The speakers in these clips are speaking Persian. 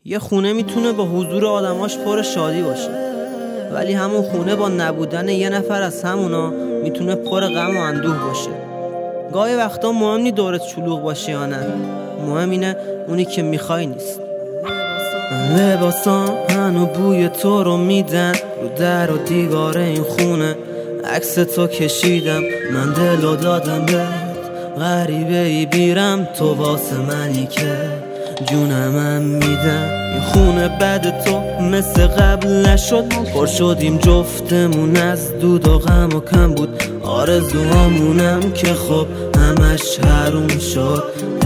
یه خونه میتونه با حضور آدماش پر شادی باشه، ولی همون خونه با نبودن یه نفر از همونا میتونه پر غم و اندوه باشه. گاهی وقتا مهم نی دورت شلوغ باشه یا نه، مهم اینه اونی که میخوای نیست. لباسام هنو بوی تو رو میدن، رو در و دیوار این خونه عکس تو کشیدم، من دلو دادم بهت، غریبه ای بیرم تو واسه منی که جونمم میدم. این خونه بعد تو مثل قبل نشد، پر شدیم جفتمون از دود و غم و کم بود آرزوهامونم که خب همش حروم شد.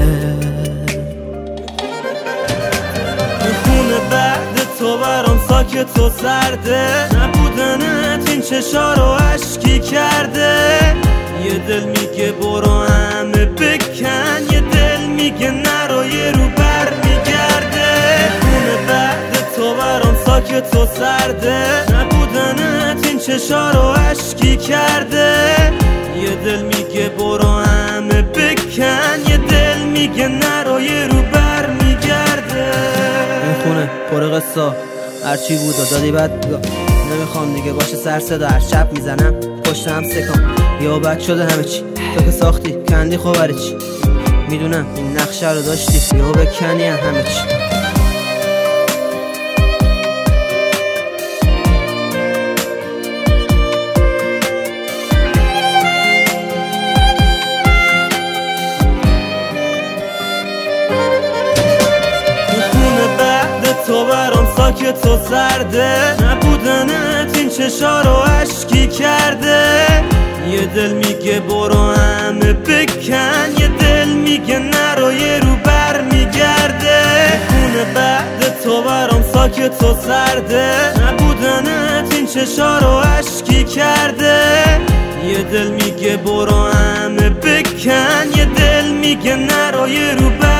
این خونه بعد تو برام ساکت و سرده، نبودنت این چشا رو عشقی کرده. یه دل میگه برو همه بکن، یه دل میگه نرو یه رو بر میگرده. خونه بعد تو برام ساکت و سرده، نبودنت این چشا رو عشقی کرده. یه دل میگه برو همه بکن، یه دل میگه نرو یه رو بر میگرده. این خونه پر قصه، هرچی بود و دادی بد نمیخوام دیگه باشه سر صدا، هر شب میزنم پشت هم سکام، یا بد شده همه چی تو که ساختی کندی خوبره چی. میدونم این نقشه رو داشتی یا بکنی همه چی. تو برام ساکت و سرده، نبودنت این چشا رو عشقی کرده. یه دل میگه برو همه بکن، یه دل میگه نرو یه رو بر میگرده. خونه بعد تو برام ساکت و سرده، نبودنت این چشا رو عشقی کرده. یه دل میگه برو همه بکن، یه دل میگه نرو یه رو بر